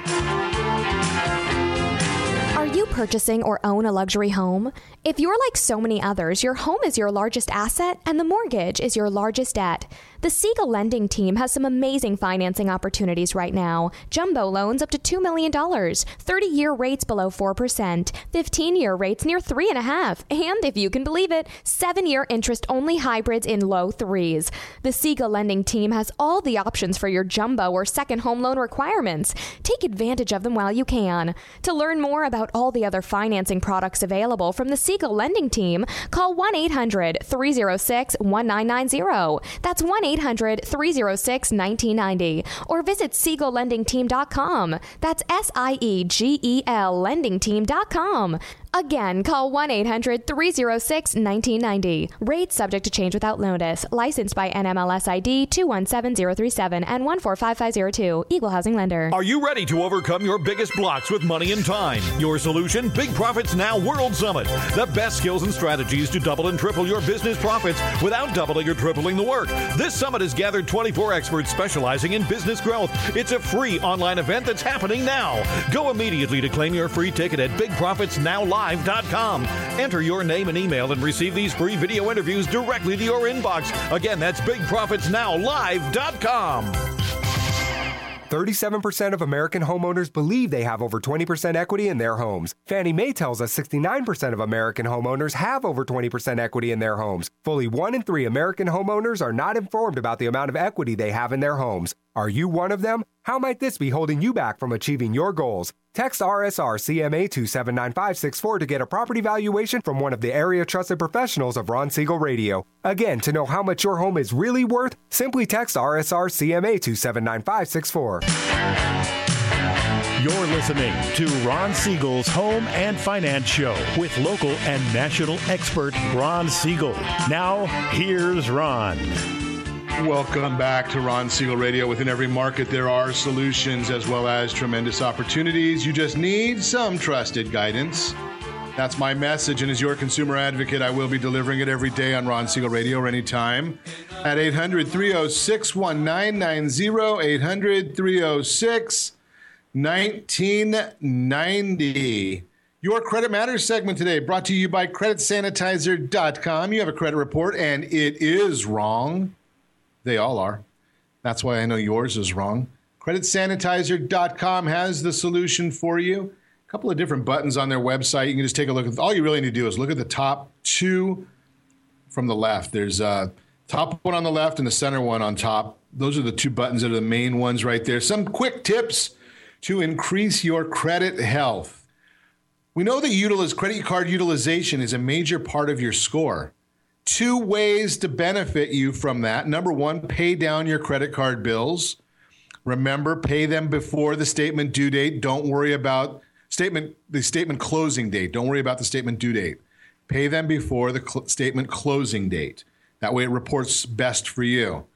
Are you purchasing or own a luxury home? If you're like so many others, your home is your largest asset and the mortgage is your largest debt. The Siegel Lending Team has some amazing financing opportunities right now. Jumbo loans up to $2 million, 30-year rates below 4%, 15-year rates near 3.5%, and if you can believe it, 7-year interest-only hybrids in low 3s. The Siegel Lending Team has all the options for your jumbo or second home loan requirements. Take advantage of them while you can. To learn more about all the other financing products available from the Siegel Lending Team, call 1-800-306-1990. That's 1-800-306-1990. Or visit SiegelLendingTeam.com. That's SIEGEL LendingTeam.com. Again, call 1-800-306-1990. Rates subject to change without notice. Licensed by NMLS ID 217037 and 145502. Equal housing lender. Are you ready to overcome your biggest blocks with money and time? Your solution? Big Profits Now World Summit. The best skills and strategies to double and triple your business profits without doubling or tripling the work. This summit has gathered 24 experts specializing in business growth. It's a free online event that's happening now. Go immediately to claim your free ticket at BigProfitsNowLive.com. Enter your name and email and receive these free video interviews directly to your inbox. Again, that's BigProfitsNowLive.com. 37% of American homeowners believe they have over 20% equity in their homes. Fannie Mae tells us 69% of American homeowners have over 20% equity in their homes. Fully 1 in 3 American homeowners are not informed about the amount of equity they have in their homes. Are you one of them? How might this be holding you back from achieving your goals? Text RSR CMA to 79564 to get a property valuation from one of the area trusted professionals of Ron Siegel Radio. Again, to know how much your home is really worth, simply text RSR CMA to 79564. You're listening to Ron Siegel's Home and Finance Show with local and national expert Ron Siegel. Now, here's Ron. Welcome back to Ron Siegel Radio. Within every market, there are solutions as well as tremendous opportunities. You just need some trusted guidance. That's my message, and as your consumer advocate, I will be delivering it every day on Ron Siegel Radio or anytime at 800-306-1990, 800-306-1990. Your Credit Matters segment today brought to you by CreditSanitizer.com. You have a credit report, and it is wrong. They all are. That's why I know yours is wrong. CreditSanitizer.com has the solution for you. A couple of different buttons on their website. You can just take a look at. All you really need to do is look at the top two from the left. There's a top one on the left and the center one on top. Those are the two buttons that are the main ones right there. Some quick tips to increase your credit health. We know that credit card utilization is a major part of your score. 2 ways to benefit you from that. Number 1, pay down your credit card bills. Remember, pay them before the statement due date. Don't worry about the statement closing date. Don't worry about the statement due date. Pay them before the statement closing date. That way it reports best for you.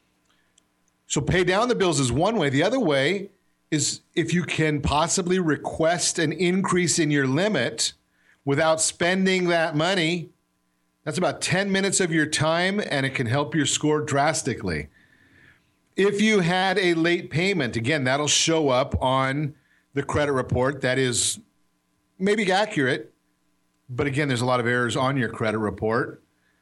So pay down the bills is one way. The other way is if you can possibly request an increase in your limit without spending that money. That's about 10 minutes of your time, and it can help your score drastically. If you had a late payment, again, that'll show up on the credit report. That is maybe accurate, but again, there's a lot of errors on your credit report.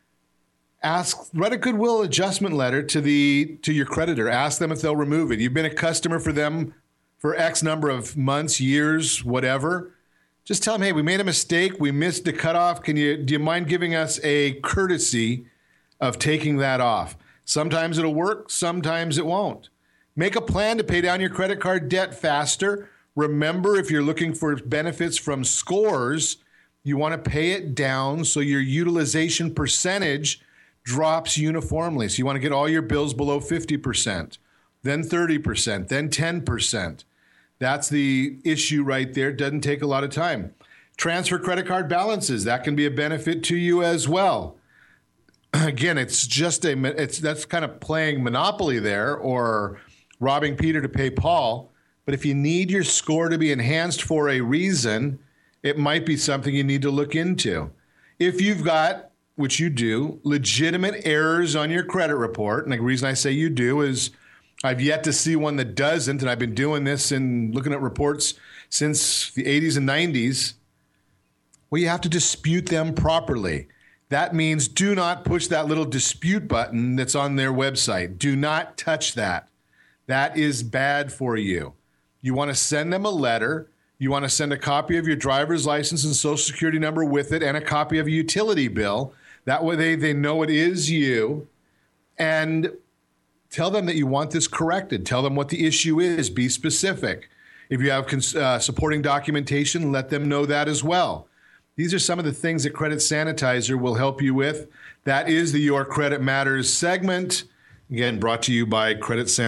Write a goodwill adjustment letter to your creditor. Ask them if they'll remove it. You've been a customer for them for X number of months, years, whatever. Just tell them, hey, we made a mistake. We missed the cutoff. Do you mind giving us a courtesy of taking that off? Sometimes it'll work. Sometimes it won't. Make a plan to pay down your credit card debt faster. Remember, if you're looking for benefits from scores, you want to pay it down so your utilization percentage drops uniformly. So you want to get all your bills below 50%, then 30%, then 10%. That's the issue right there. Doesn't take a lot of time. Transfer credit card balances. That can be a benefit to you as well. Again, that's kind of playing Monopoly there or robbing Peter to pay Paul. But if you need your score to be enhanced for a reason, it might be something you need to look into. If you've got, which you do, legitimate errors on your credit report, and the reason I say you do is I've yet to see one that doesn't, and I've been doing this and looking at reports since the 80s and 90s. Well, you have to dispute them properly. That means do not push that little dispute button that's on their website. Do not touch that. That is bad for you. You want to send them a letter. You want to send a copy of your driver's license and social security number with it and a copy of a utility bill. That way they know it is you. And tell them that you want this corrected. Tell them what the issue is. Be specific. If you have supporting documentation, let them know that as well. These are some of the things that Credit Sanitizer will help you with. That is the Your Credit Matters segment. Again, brought to you by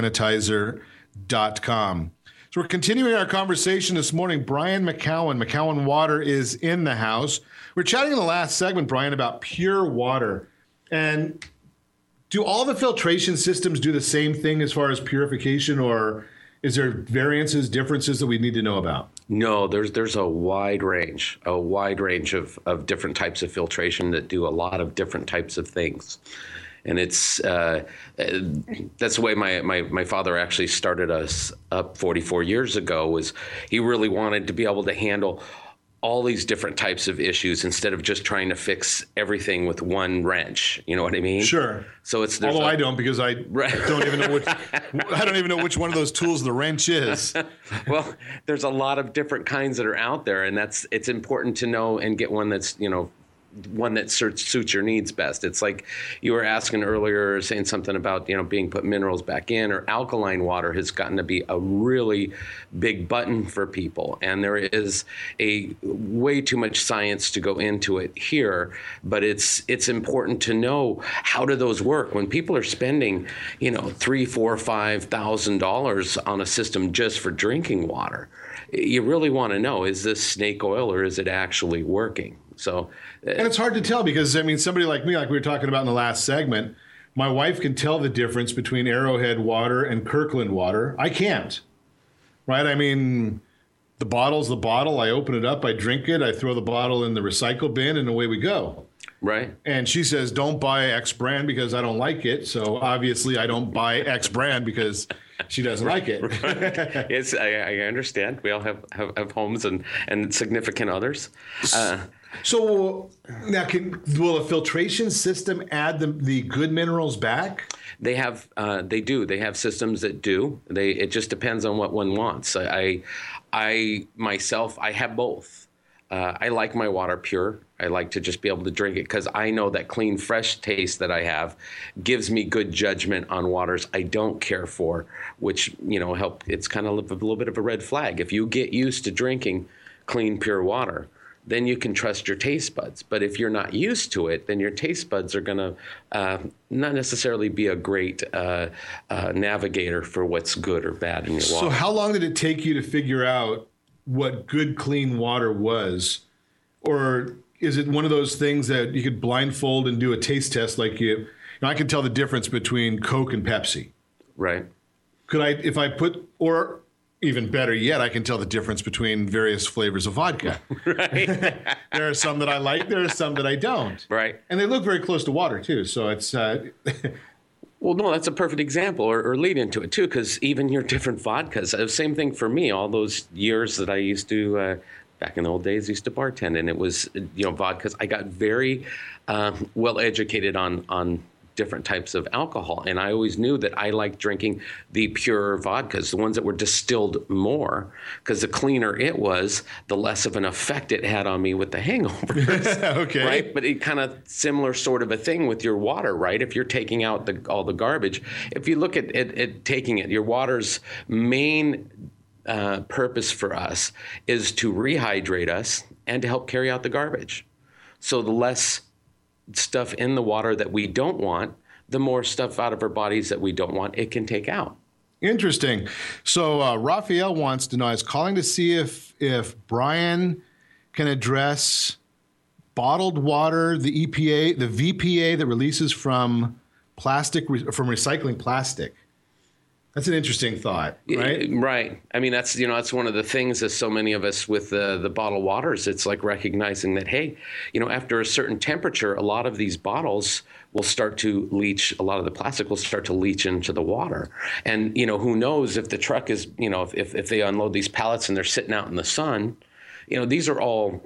creditsanitizer.com. So we're continuing our conversation this morning. Brian McCowan, McCowan Water, is in the house. We're chatting in the last segment, Brian, about pure water. And do all the filtration systems do the same thing as far as purification, or is there variances, differences that we need to know about? No, there's a wide range of different types of filtration that do a lot of different types of things. And it's that's the way my father actually started us up 44 years ago. Was he really wanted to be able to handle all these different types of issues instead of just trying to fix everything with one wrench. You know what I mean? Sure. So it's although I don't, because I don't even know which one of those tools the wrench is. Well, there's a lot of different kinds that are out there, and it's important to know and get one that's one that suits your needs best. It's like you were asking earlier, saying something about, being put minerals back in, or alkaline water has gotten to be a really big button for people. And there is a way too much science to go into it here, but it's important to know how do those work. When people are spending, $3,000, $4,000, $5,000 on a system just for drinking water, you really want to know, is this snake oil or is it actually working? So, and it's hard to tell because, somebody like me, like we were talking about in the last segment, my wife can tell the difference between Arrowhead water and Kirkland water. I can't, right? The bottle's the bottle. I open it up, I drink it, I throw the bottle in the recycle bin, and away we go. Right. And she says, don't buy X brand because I don't like it. So obviously I don't buy X brand because she doesn't like it. Yes, I understand. We all have homes and significant others. So now, will a filtration system add the good minerals back? They do. They have systems that do. It just depends on what one wants. I myself have both. I like my water pure. I like to just be able to drink it because I know that clean, fresh taste that I have gives me good judgment on waters I don't care for, which, help. It's kind of a little bit of a red flag. If you get used to drinking clean, pure water, then you can trust your taste buds. But if you're not used to it, then your taste buds are going to not necessarily be a great navigator for what's good or bad in your water. So how long did it take you to figure out what good, clean water was? Or is it one of those things that you could blindfold and do a taste test like I can tell the difference between Coke and Pepsi. Right. Could I, if I put, or even better yet, I can tell the difference between various flavors of vodka. Right. There are some that I like, there are some that I don't. Right. And they look very close to water too, so it's... Well, no, that's a perfect example or lead into it too, because even your different vodkas, same thing for me, all those years that I used to... back in the old days, I used to bartend, and it was, vodkas. I got very well educated on different types of alcohol, and I always knew that I liked drinking the pure vodkas, the ones that were distilled more, because the cleaner it was, the less of an effect it had on me with the hangovers. Okay. Right? But it kind of similar sort of a thing with your water, right? If you're taking out all the garbage, if you look at taking it, your water's main purpose for us is to rehydrate us and to help carry out the garbage. So the less stuff in the water that we don't want, the more stuff out of our bodies that we don't want it can take out. Interesting. So Raphael wants to know, I was calling to see if Brian can address bottled water, the EPA, the VPA that releases from recycling plastic. That's an interesting thought, right? Right. I mean, that's one of the things as so many of us with the bottled waters, it's like recognizing that, hey, after a certain temperature, a lot of these bottles will start to leach, a lot of the plastic will start to leach into the water. And, who knows if the truck is, if they unload these pallets and they're sitting out in the sun, these are all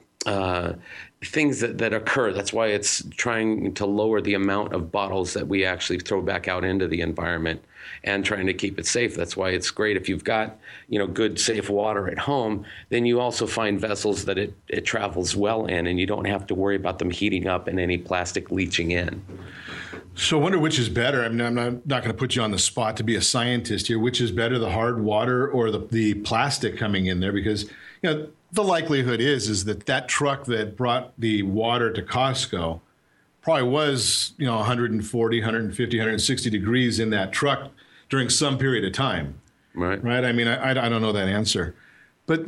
things that occur. That's why it's trying to lower the amount of bottles that we actually throw back out into the environment and trying to keep it safe. That's why it's great if you've got, good, safe water at home, then you also find vessels that it travels well in, and you don't have to worry about them heating up and any plastic leaching in. So I wonder which is better. I mean, I'm not going to put you on the spot to be a scientist here. Which is better, the hard water or the plastic coming in there? Because, the likelihood is that truck that brought the water to Costco probably was, 140, 150, 160 degrees in that truck during some period of time. Right. Right. I mean, I don't know that answer. But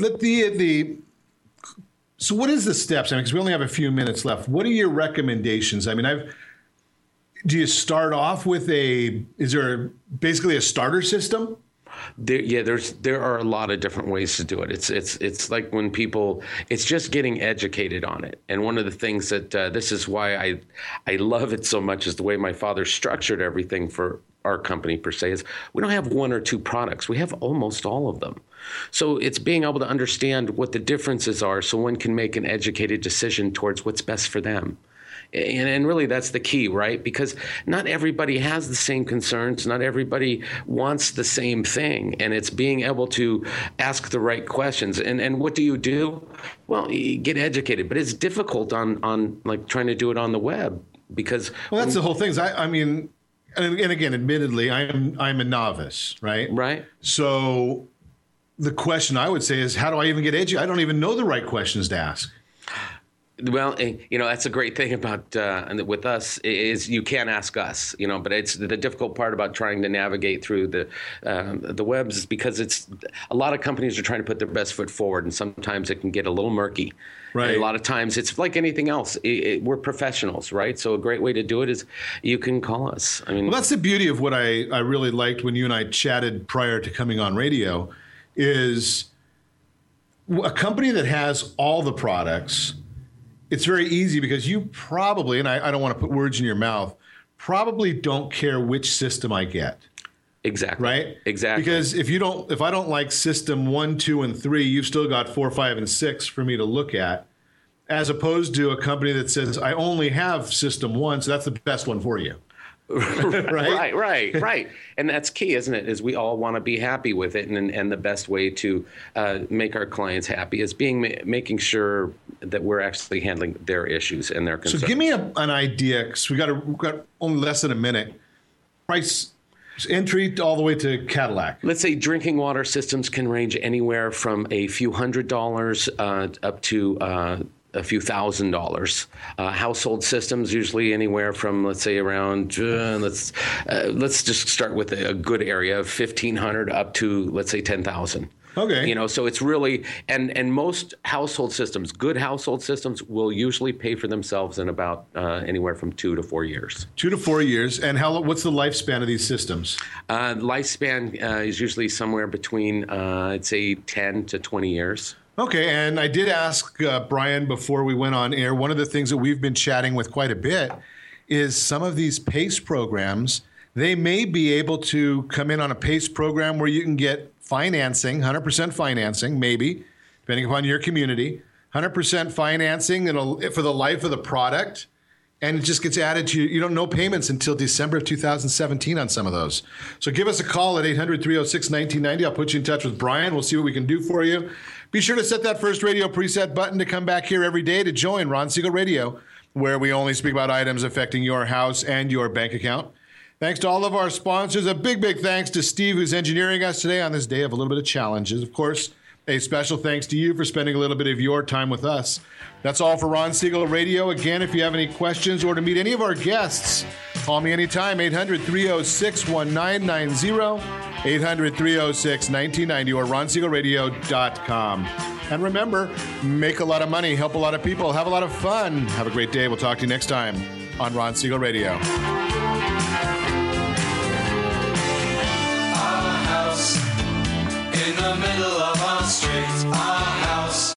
so what is the steps? I mean, because we only have a few minutes left. What are your recommendations? I mean, do you start off with is there basically a starter system? There are a lot of different ways to do it. It's like when people, it's just getting educated on it. And one of the things that this is why I love it so much is the way my father structured everything for our company per se is we don't have one or two products. We have almost all of them. So it's being able to understand what the differences are so one can make an educated decision towards what's best for them. And really, that's the key, right? Because not everybody has the same concerns. Not everybody wants the same thing. And it's being able to ask the right questions. And what do? Well, you get educated. But it's difficult on like trying to do it on the web because... Well, that's the whole thing. I mean, and again, admittedly, I'm a novice, right? Right. So the question I would say is, how do I even get educated? I don't even know the right questions to ask. Well, that's a great thing about with us is you can ask us, but it's the difficult part about trying to navigate through the webs is because it's a lot of companies are trying to put their best foot forward, and sometimes it can get a little murky. Right. And a lot of times it's like anything else. We're professionals, right? So a great way to do it is you can call us. I mean, well, that's the beauty of what I really liked when you and I chatted prior to coming on radio is a company that has all the products. It's very easy because you probably, and I don't want to put words in your mouth, probably don't care which system I get. Exactly. Right? Exactly. Because if I don't like system 1, 2, and 3, you've still got 4, 5, and 6 for me to look at, as opposed to a company that says, I only have system 1, so that's the best one for you. Right. And that's key, isn't it? Is we all want to be happy with it, and the best way to make our clients happy is making sure that we're actually handling their issues and their concerns. So give me an idea, because we got only less than a minute. Price entry all the way to Cadillac. Let's say drinking water systems can range anywhere from a few $100s up to a few $1,000s. Household systems usually anywhere from, let's say, around let's just start with a good area of $1,500 up to, let's say, $10,000. Okay. So it's really, and most household systems, good household systems, will usually pay for themselves in about anywhere from 2 to 4 years. 2 to 4 years. And what's the lifespan of these systems? Lifespan is usually somewhere between, I'd say, 10 to 20 years. Okay, and I did ask Brian before we went on air, one of the things that we've been chatting with quite a bit is some of these PACE programs, they may be able to come in on a PACE program where you can get financing, 100% financing, maybe, depending upon your community, 100% financing for the life of the product, and it just gets added to no payments until December of 2017 on some of those. So give us a call at 800-306-1990. I'll put you in touch with Brian. We'll see what we can do for you. Be sure to set that first radio preset button to come back here every day to join Ron Siegel Radio, where we only speak about items affecting your house and your bank account. Thanks to all of our sponsors. A big, big thanks to Steve, who's engineering us today on this day of a little bit of challenges. Of course, a special thanks to you for spending a little bit of your time with us. That's all for Ron Siegel Radio. Again, if you have any questions or to meet any of our guests, call me anytime, 800-306-1990, 800-306-1990, or ronsiegelradio.com. And remember, make a lot of money, help a lot of people, have a lot of fun. Have a great day. We'll talk to you next time on Ron Siegel Radio. In the middle of our street.